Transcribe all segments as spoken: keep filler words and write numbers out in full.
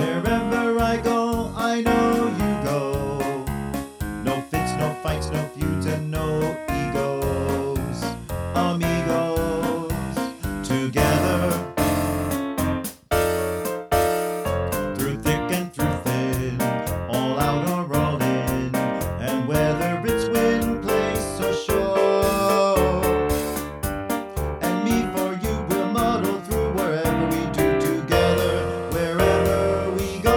Wherever I go, I know you go. No fits, no fights, no feuds, and no egos. Amigos, together. Through thick and through thin, all out or all in. And whether it's wind, place, or shore, and me for you will muddle through wherever we do together, wherever we go.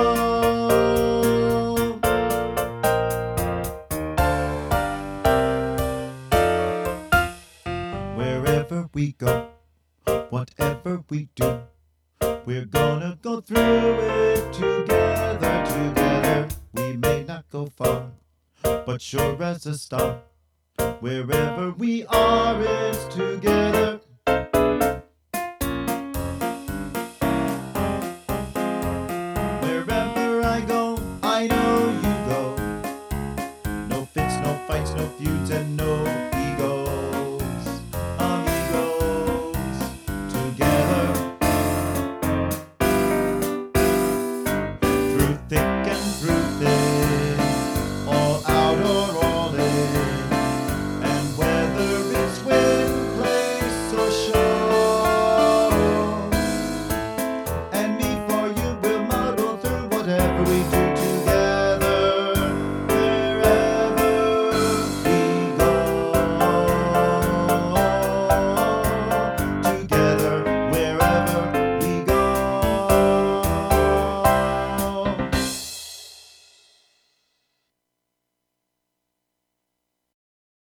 Wherever we go, whatever we do, we're gonna go through it together, together. We may not go far, but sure as a star. Wherever we are, it's together.